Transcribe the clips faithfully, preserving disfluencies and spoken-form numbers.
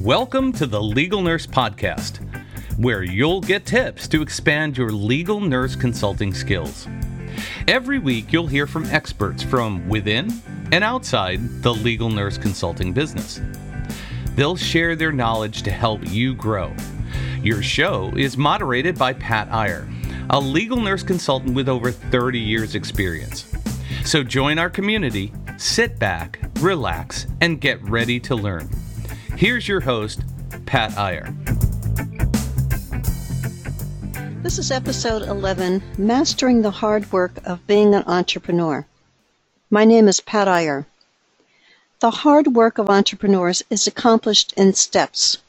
Welcome to the Legal Nurse Podcast, where you'll get tips to expand your legal nurse consulting skills. Every week, you'll hear from experts from within and outside the legal nurse consulting business. They'll share their knowledge to help you grow. Your show is moderated by Pat Iyer, a legal nurse consultant with over thirty years experience. So join our community, sit back, relax, and get ready to learn. Here's your host, Pat Iyer. This is episode eleven, Mastering the Hard Work of Being an Entrepreneur. My name is Pat Iyer. The hard work of entrepreneurs is accomplished in steps.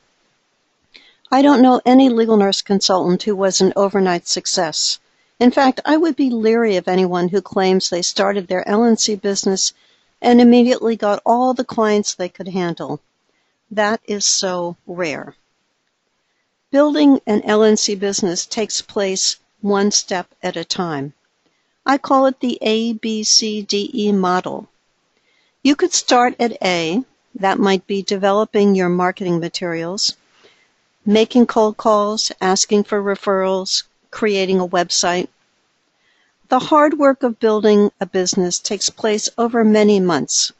I don't know any legal nurse consultant who was an overnight success. In fact, I would be leery of anyone who claims they started their L N C business and immediately got all the clients they could handle. That is so rare. Building an L N C business takes place one step at a time. I call it the A B C D E model. You could start at A, that might be developing your marketing materials, making cold calls, asking for referrals, creating a website. The hard work of building a business takes place over many months.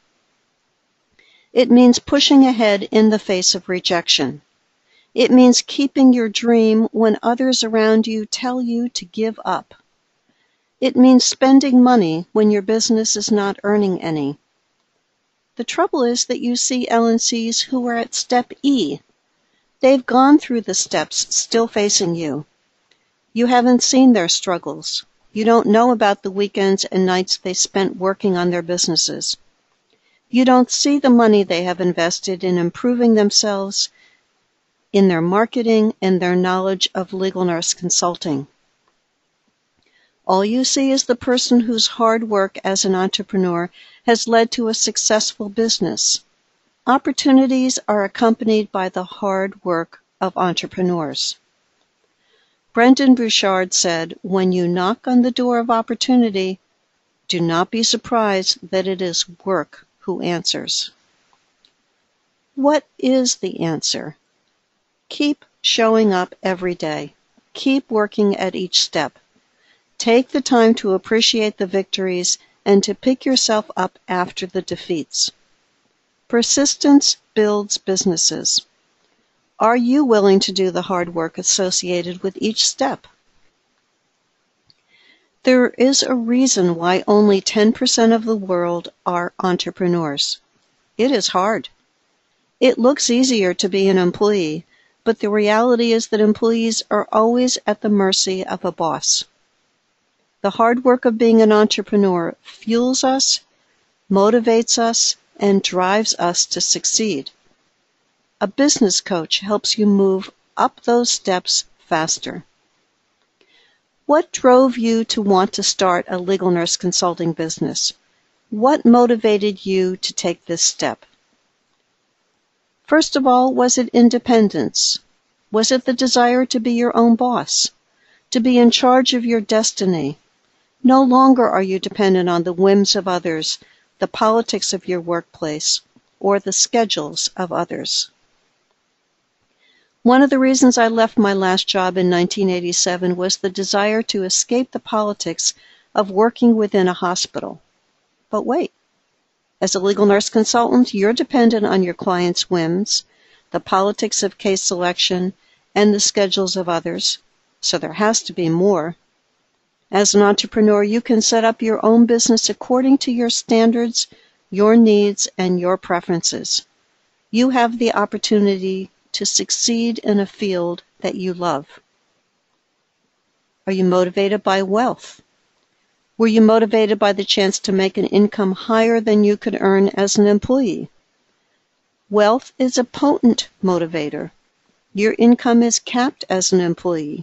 It means pushing ahead in the face of rejection. It means keeping your dream when others around you tell you to give up. It means spending money when your business is not earning any. The trouble is that you see L N Cs who are at step E. They've gone through the steps still facing you. You haven't seen their struggles. You don't know about the weekends and nights they spent working on their businesses. You don't see the money they have invested in improving themselves, in their marketing, and their knowledge of legal nurse consulting. All you see is the person whose hard work as an entrepreneur has led to a successful business. Opportunities are accompanied by the hard work of entrepreneurs. Brendon Burchard said, "When you knock on the door of opportunity, do not be surprised that it is work who answers." What is the answer? Keep showing up every day. Keep working at each step. Take the time to appreciate the victories and to pick yourself up after the defeats. Persistence builds businesses. Are you willing to do the hard work associated with each step? There is a reason why only ten percent of the world are entrepreneurs. It is hard. It looks easier to be an employee, but the reality is that employees are always at the mercy of a boss. The hard work of being an entrepreneur fuels us, motivates us, and drives us to succeed. A business coach helps you move up those steps faster. What drove you to want to start a legal nurse consulting business? What motivated you to take this step? First of all, was it independence? Was it the desire to be your own boss? To be in charge of your destiny? No longer are you dependent on the whims of others, the politics of your workplace, or the schedules of others. One of the reasons I left my last job in nineteen eighty-seven was the desire to escape the politics of working within a hospital. But wait, as a legal nurse consultant, you're dependent on your clients' whims, the politics of case selection, and the schedules of others, so there has to be more. As an entrepreneur, you can set up your own business according to your standards, your needs, and your preferences. You have the opportunity to succeed in a field that you love. Are you motivated by wealth? Were you motivated by the chance to make an income higher than you could earn as an employee? Wealth is a potent motivator. Your income is capped as an employee.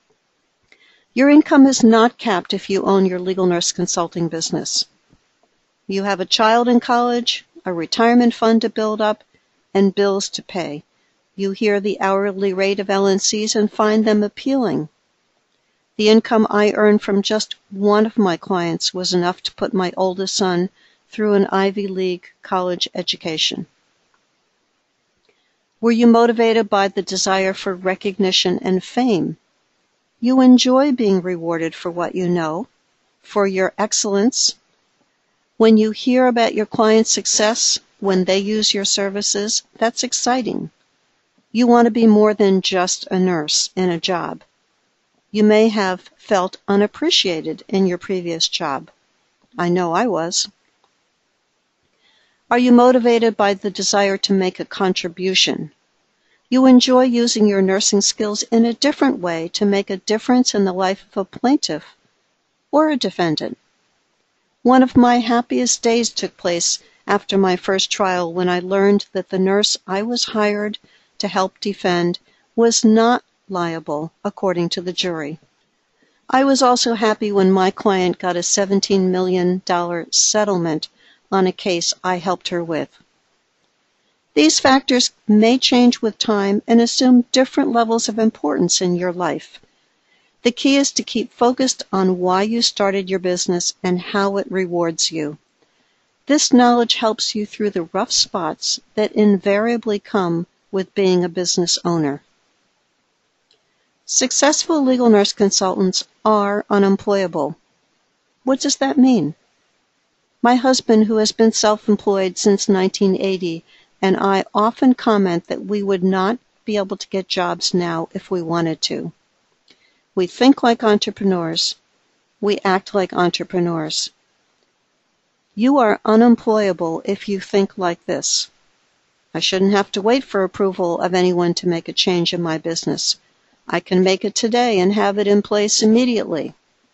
Your income is not capped if you own your legal nurse consulting business. You have a child in college, a retirement fund to build up, and bills to pay. You hear the hourly rate of L N Cs and find them appealing. The income I earned from just one of my clients was enough to put my oldest son through an Ivy League college education. Were you motivated by the desire for recognition and fame? You enjoy being rewarded for what you know, for your excellence. When you hear about your client's success, when they use your services, that's exciting. You want to be more than just a nurse in a job. You may have felt unappreciated in your previous job. I know I was. Are you motivated by the desire to make a contribution? You enjoy using your nursing skills in a different way to make a difference in the life of a plaintiff or a defendant. One of my happiest days took place after my first trial when I learned that the nurse I was hired to help defend was not liable according to the jury. I was also happy when my client got a seventeen million dollars settlement on a case I helped her with. These factors may change with time and assume different levels of importance in your life. The key is to keep focused on why you started your business and how it rewards you. This knowledge helps you through the rough spots that invariably come with being a business owner. Successful legal nurse consultants are unemployable. What does that mean? My husband, who has been self-employed since nineteen eighty, and I often comment that we would not be able to get jobs now if we wanted to. We think like entrepreneurs. We act like entrepreneurs. You are unemployable if you think like this. I shouldn't have to wait for approval of anyone to make a change in my business. I can make it today and have it in place immediately.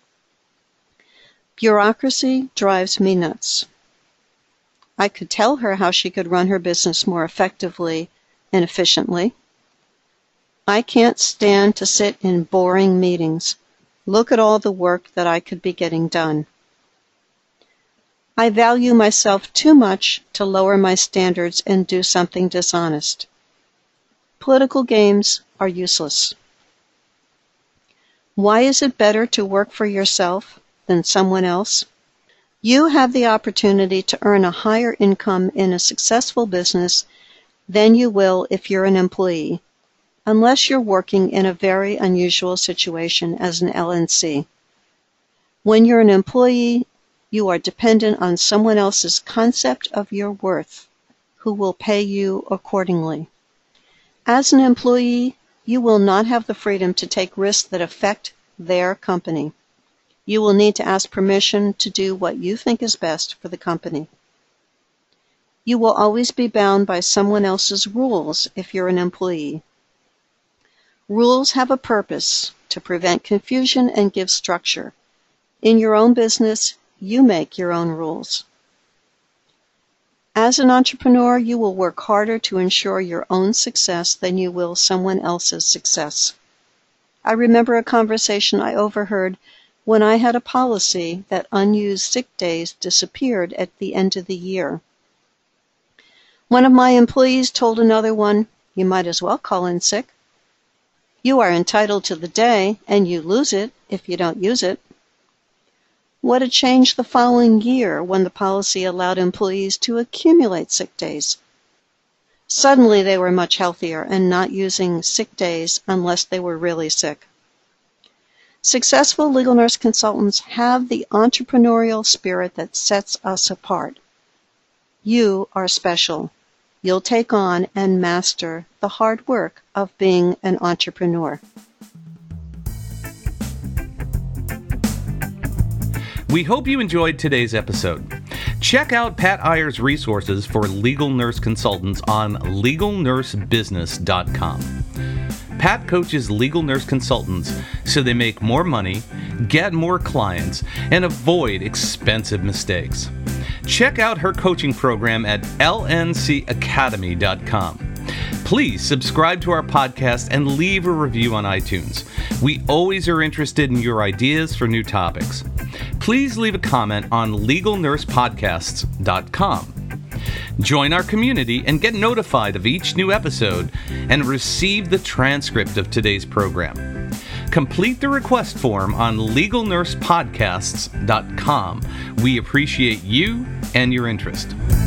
Bureaucracy drives me nuts. I could tell her how she could run her business more effectively and efficiently. I can't stand to sit in boring meetings. Look at all the work that I could be getting done. I value myself too much to lower my standards and do something dishonest. Political games are useless. Why is it better to work for yourself than someone else? You have the opportunity to earn a higher income in a successful business than you will if you're an employee, unless you're working in a very unusual situation as an L N C. When you're an employee, you are dependent on someone else's concept of your worth, who will pay you accordingly. As an employee, you will not have the freedom to take risks that affect their company. You will need to ask permission to do what you think is best for the company. You will always be bound by someone else's rules if you're an employee. Rules have a purpose to prevent confusion and give structure. In your own business, you make your own rules. As an entrepreneur, you will work harder to ensure your own success than you will someone else's success. I remember a conversation I overheard when I had a policy that unused sick days disappeared at the end of the year. One of my employees told another one, "You might as well call in sick. You are entitled to the day, and you lose it if you don't use it." What a change the following year when the policy allowed employees to accumulate sick days. Suddenly they were much healthier and not using sick days unless they were really sick. Successful legal nurse consultants have the entrepreneurial spirit that sets us apart. You are special. You'll take on and master the hard work of being an entrepreneur. We hope you enjoyed today's episode. Check out Pat Iyer's resources for legal nurse consultants on legal nurse business dot com. Pat coaches legal nurse consultants so they make more money, get more clients, and avoid expensive mistakes. Check out her coaching program at L N C academy dot com. Please subscribe to our podcast and leave a review on iTunes. We always are interested in your ideas for new topics. Please leave a comment on legal nurse podcasts dot com. Join our community and get notified of each new episode and receive the transcript of today's program. Complete the request form on legal nurse podcasts dot com. We appreciate you and your interest.